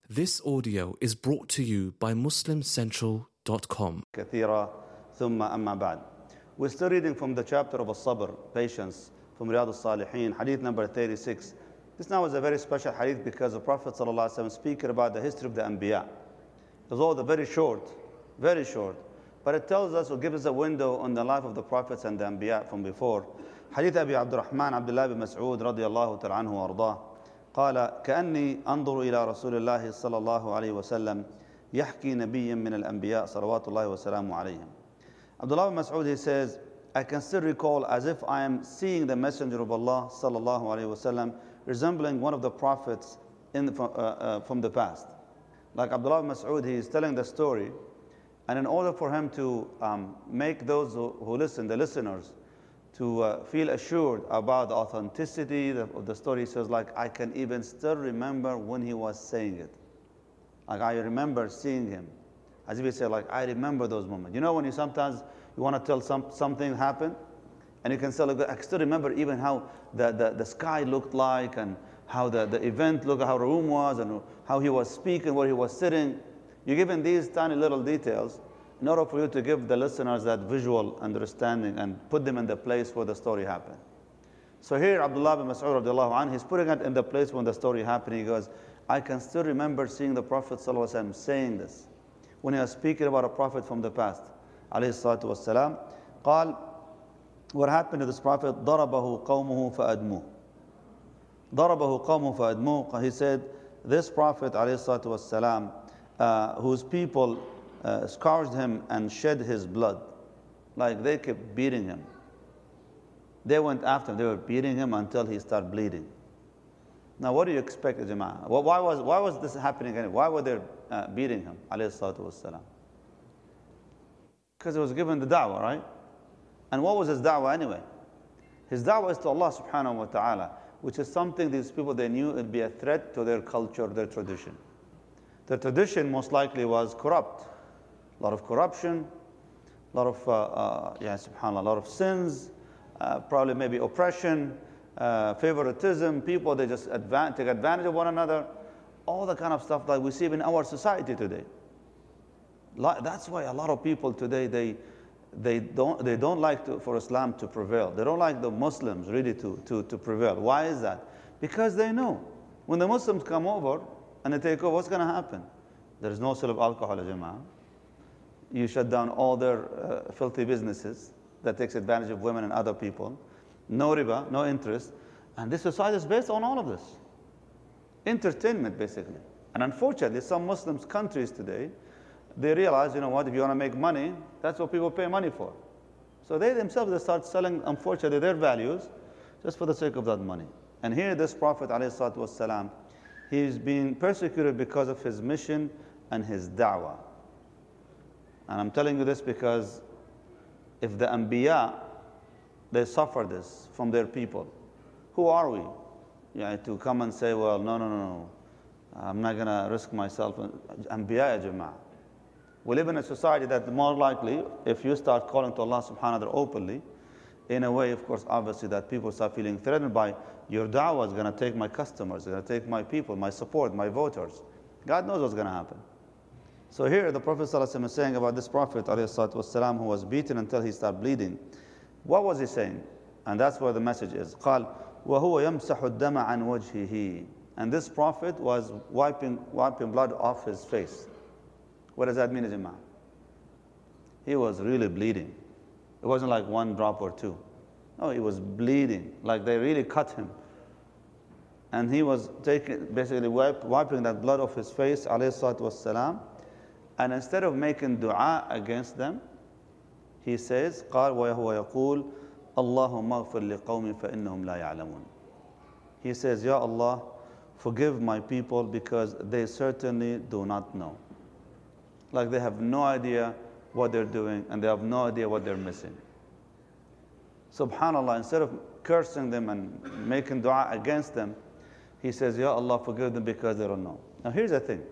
This audio is brought to you by MuslimCentral.com. كثيرة ثم أما بعد. We're still reading from the chapter of As-Sabr, patience, from Riyadh al-Salihin, hadith number 36. This now is a very special hadith because the Prophet ﷺ speaking about the history of the Anbiya. Although very short, but it tells us or gives us a window on the life of the Prophets and the Anbiya from before. Hadith Abi Abdurrahman Abdullah bin Mas'ud رضي الله تعالى عنه وأرضاه قال كأني أنظر إلى رسول الله صلى الله عليه وسلم يحكي نبيا من الأنبياء صلوات الله وسلامه عليهم. Abdullah bin Mas'ud, he says, I can still recall as if I am seeing the Messenger of Allah sallallahu alaihi wasallam resembling one of the prophets from the past. Like Abdullah bin Mas'ud, he is telling the story, and in order for him to make those who listen, the listeners, to feel assured about the authenticity of the story, he says, like, I can even still remember when he was saying it. Like, I remember seeing him. As if he said, like, I remember those moments. You know when you sometimes you want to tell something happened, and you can say, like, I can still remember even how the sky looked like, and how the event looked, how the room was, and how he was speaking, where he was sitting. You're given these tiny little details in order for you to give the listeners that visual understanding and put them in the place where the story happened. So here, Abdullah bin Mas'ud radiallahu anhu, he's putting it in the place when the story happened. He goes, I can still remember seeing the Prophet ﷺ saying this when he was speaking about a prophet from the past. Alayhi salatu wassalam. قال, what happened to this prophet? ضربه قومه فأدموه. ضربه قومه فأدموه. He said, this prophet, alayhi salatu wassalam, whose people scourged him and shed his blood. Like they kept beating him. They went after him. They were beating him until he started bleeding. Now what do you expect, Jama'ah? Why was this happening anyway? Why were they beating him? Alayhi salatu wassalam. Because he was given the da'wah, right? And what was his da'wah anyway? His da'wah is to Allah subhanahu wa ta'ala, which is something these people, they knew it would be a threat to their culture, their tradition. Their tradition most likely was corrupt. A lot of corruption, a lot of, subhanAllah, a lot of sins, probably maybe oppression, favoritism, people, they just take advantage of one another, all the kind of stuff that we see in our society today. That's why a lot of people today, they don't like for Islam to prevail. They don't like the Muslims really to prevail. Why is that? Because they know when the Muslims come over and they take over, what's going to happen? There is no sale of alcohol, Jama'ah. You shut down all their filthy businesses that takes advantage of women and other people. No riba, no interest. And this society is based on all of this. Entertainment, basically. And unfortunately, some Muslim countries today, they realize, you know what, if you want to make money, that's what people pay money for. So they themselves, they start selling, unfortunately, their values just for the sake of that money. And here this Prophet, ﷺ, he's being persecuted because of his mission and his da'wah. And I'm telling you this because if the Anbiya, they suffer this from their people, who are we? To come and say, well, no, I'm not going to risk myself. Anbiya ya Jama'ah. We live in a society that more likely, if you start calling to Allah subhanahu wa ta'ala openly, in a way, of course, obviously, that people start feeling threatened by your da'wah is going to take my customers, it's going to take my people, my support, my voters. God knows what's going to happen. So here the Prophet ﷺ is saying about this Prophet ﷺ, who was beaten until he started bleeding. What was he saying? And that's where the message is. قال وهو يمسح الدم عن وجهه. And this Prophet was wiping blood off his face. What does that mean, Jama'ah? He was really bleeding. It wasn't like one drop or two. No, he was bleeding, like they really cut him. And he was basically wiping that blood off his face, alayhi salatu wassalam. And instead of making dua against them, he says, قال وهو يقول اللهم اغفر لقومي فإنهم لا يعلمون. He says, Ya Allah, forgive my people because they certainly do not know. Like they have no idea what they're doing and they have no idea what they're missing. SubhanAllah, instead of cursing them and making dua against them, he says, Ya Allah, forgive them because they don't know. Now here's the thing.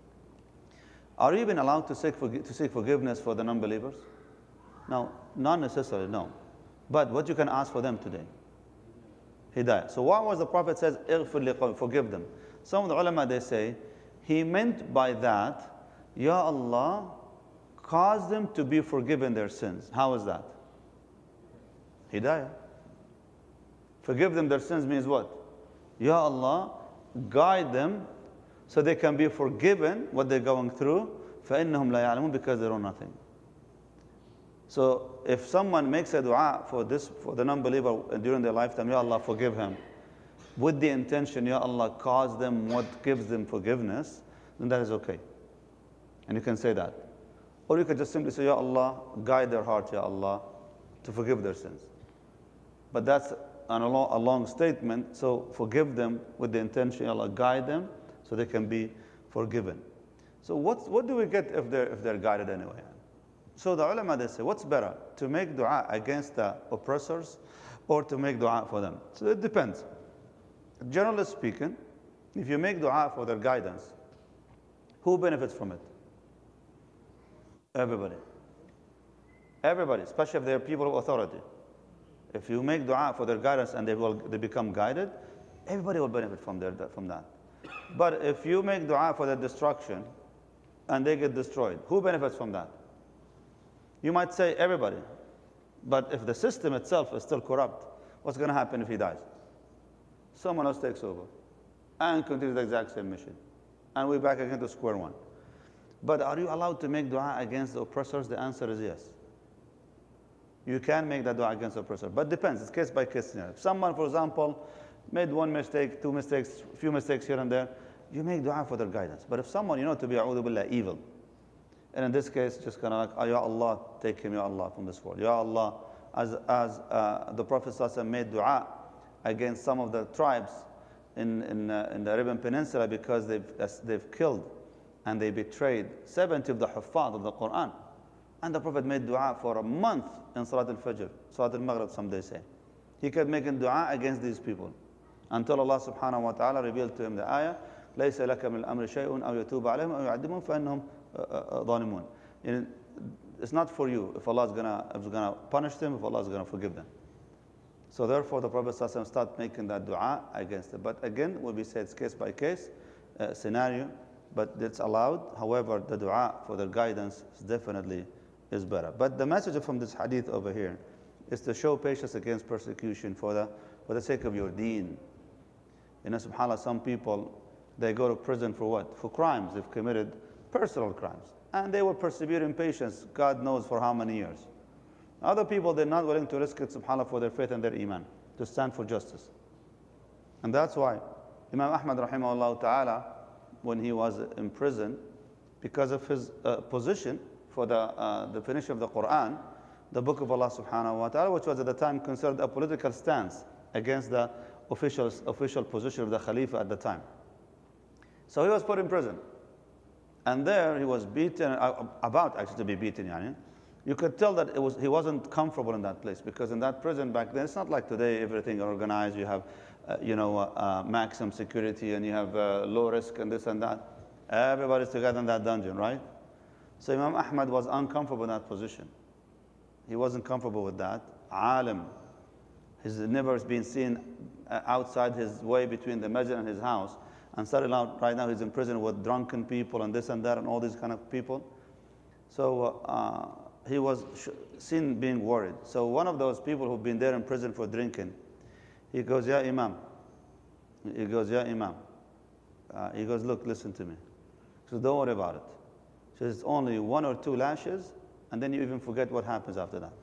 Are you even allowed to seek forgiveness for the non-believers? No, not necessarily, no. But what you can ask for them today? Hidayah. So why was the Prophet says, forgive them? Some of the ulama, they say, he meant by that, Ya Allah, cause them to be forgiven their sins. How is that? Hidayah. Forgive them their sins means what? Ya Allah, guide them so they can be forgiven what they're going through. فَإِنَّهُمْ لَا يَعْلَمُونَ, because they know nothing. So if someone makes a dua for the non-believer during their lifetime, Ya Allah, forgive him, with the intention, Ya Allah, cause them what gives them forgiveness, then that is okay. And you can say that. Or you can just simply say, Ya Allah, guide their heart, Ya Allah, to forgive their sins. But that's a long statement, so forgive them with the intention, Ya Allah, guide them so they can be forgiven. So what do we get if they're guided anyway? So the ulama, they say, what's better, to make dua against the oppressors or to make dua for them? So it depends. Generally speaking, if you make dua for their guidance, who benefits from it? Everybody. Everybody, especially if they're people of authority. If you make dua for their guidance and they become guided, everybody will benefit from that. But if you make dua for their destruction and they get destroyed, who benefits from that? You might say everybody. But if the system itself is still corrupt, what's going to happen if he dies? Someone else takes over and continues the exact same mission. And we're back again to square one. But are you allowed to make dua against the oppressors? The answer is yes. You can make that dua against the oppressor. But depends. It's case by case scenario. If someone, for example, made one mistake, two mistakes, few mistakes here and there, you make dua for their guidance. But if someone you know to be a'udhu billah, evil, and in this case, just kind of like, oh, Ya Allah, take him, Ya Allah, from this world. Ya Allah, as the Prophet ﷺ made dua against some of the tribes in the Arabian Peninsula because they've killed and they betrayed 70 of the huffaz of the Quran. And the Prophet made dua for a month in Salat al-Fajr, Salat al-Maghrib, some they say. He kept making dua against these people until Allah subhanahu wa ta'ala revealed to him the ayah, لَيْسَ لَكَ مِنَ الْأَمْرِ شَيْءٌ أَوْ يَتُوبَ عَلَيْهِمْ أَوْ يُعَذِّبْهُمْ فَإِنَّهُمْ ظَالِمُونَ. It's not for you if Allah is gonna punish them, if Allah is gonna forgive them. So therefore, the Prophet ﷺ started making that dua against them. But again, will be said it's case by case scenario, but it's allowed. However, the dua for their guidance definitely is better. But the message from this hadith over here is to show patience against persecution for the sake of your deen. You know, subhanAllah, some people, they go to prison for what? For crimes. They've committed personal crimes. And they will persevere in patience, God knows for how many years. Other people, they're not willing to risk it, subhanAllah, for their faith and their iman, to stand for justice. And that's why Imam Ahmad, rahimahullah ta'ala, when he was in prison, because of his position for the finish of the Quran, the book of Allah subhanahu wa ta'ala, which was at the time considered a political stance against the official position of the Khalifa at the time. So he was put in prison. And there he was beaten, about actually to be beaten, yani. You could tell that he wasn't comfortable in that place, because in that prison back then, it's not like today, everything organized, you have, maximum security and you have low risk and this and that. Everybody's together in that dungeon, right? So Imam Ahmad was uncomfortable in that position. He wasn't comfortable with that. Alim, he's never been seen outside his way between the masjid and his house. And started out, right now he's in prison with drunken people and this and that and all these kind of people. So he was seen being worried. So one of those people who've been there in prison for drinking, he goes, Ya Imam. He goes, Ya Imam. He goes, look, listen to me. He says, don't worry about it. He says, it's only 1 or 2 lashes, and then you even forget what happens after that.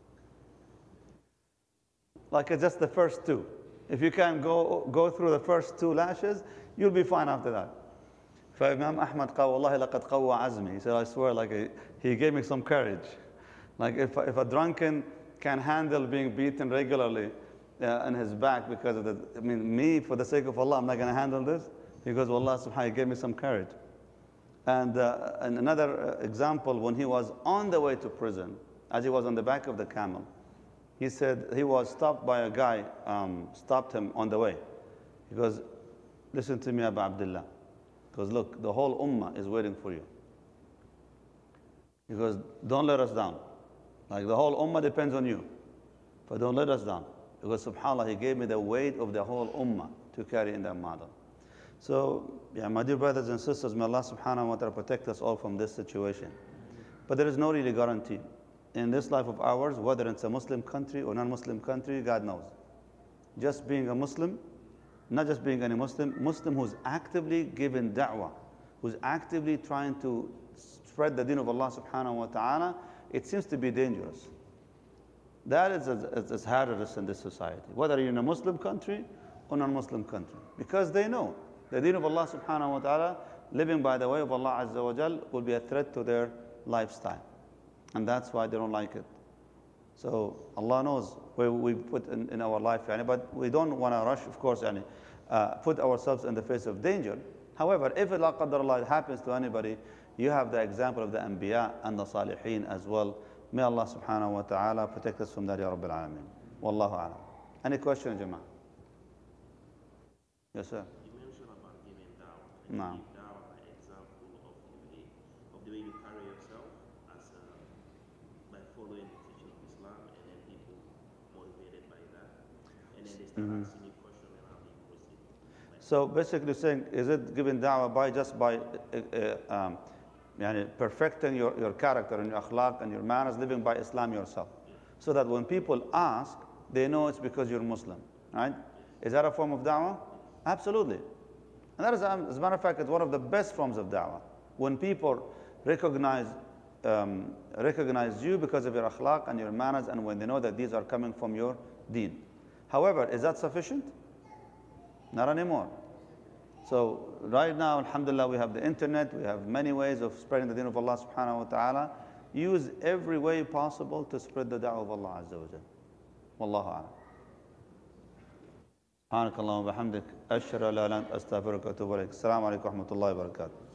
Like it's just the first 2. If you can go through the first 2 lashes, you'll be fine after that. فإمام أحمد قال والله لقد قوى عزمي. He said, I swear, like he gave me some courage. Like if a drunken can handle being beaten regularly in his back because of me, for the sake of Allah, I'm not going to handle this. He goes, Wallah subhanahu, he gave me some courage. And another example, when he was on the way to prison, as he was on the back of the camel, he said he was stopped by a guy, stopped him on the way. He goes, listen to me, Abu Abdullah. He goes, look, the whole ummah is waiting for you. He goes, don't let us down. Like the whole ummah depends on you, but don't let us down. Because subhanAllah, he gave me the weight of the whole ummah to carry in that model. So, yeah, my dear brothers and sisters, may Allah subhanahu wa ta'ala protect us all from this situation. But there is no really guarantee. In this life of ours, whether it's a Muslim country or non-Muslim country, God knows. Just being a Muslim, not just being any Muslim, Muslim who's actively giving da'wah, who's actively trying to spread the deen of Allah subhanahu wa ta'ala, it seems to be dangerous. That is as hazardous in this society, whether you're in a Muslim country or non-Muslim country. Because they know the deen of Allah subhanahu wa ta'ala, living by the way of Allah azza wa jal, will be a threat to their lifestyle. And that's why they don't like it. So Allah knows where we put in our life, but we don't want to rush, of course, put ourselves in the face of danger. However, if Allah qadar Allah happens to anybody, you have the example of the Anbiya and the Salihin as well. May Allah subhanahu wa ta'ala protect us from that, Ya Rabbil Alameen. Wallahu a'lam. Any question, Jama'ah? Yes, sir. You mentioned about giving da'wah. No. Give da'wah by example of the way you carry yourself as by following the teaching of Islam, and then people motivated by that, and then they start asking you questions and how you proceed. So basically saying, is it giving da'wah by just by perfecting your character and your akhlaq and your manners, living by Islam yourself? So that when people ask, they know it's because you're Muslim, right? Is that a form of da'wah? Absolutely. And that is, as a matter of fact, it's one of the best forms of da'wah. When people recognize you because of your akhlaq and your manners, and when they know that these are coming from your deen. However, is that sufficient? Not anymore. So right now, alhamdulillah, we have the internet, we have many ways of spreading the deen of Allah subhanahu wa ta'ala. Use every way possible to spread the da'wah of Allah azza wa jal. Wallahu a'lam. سبحانك اللهم وبحمدك أشهد أن لا إله إلا أنت أستغفرك وأتوب إليك. السلام عليكم ورحمة الله وبركاته.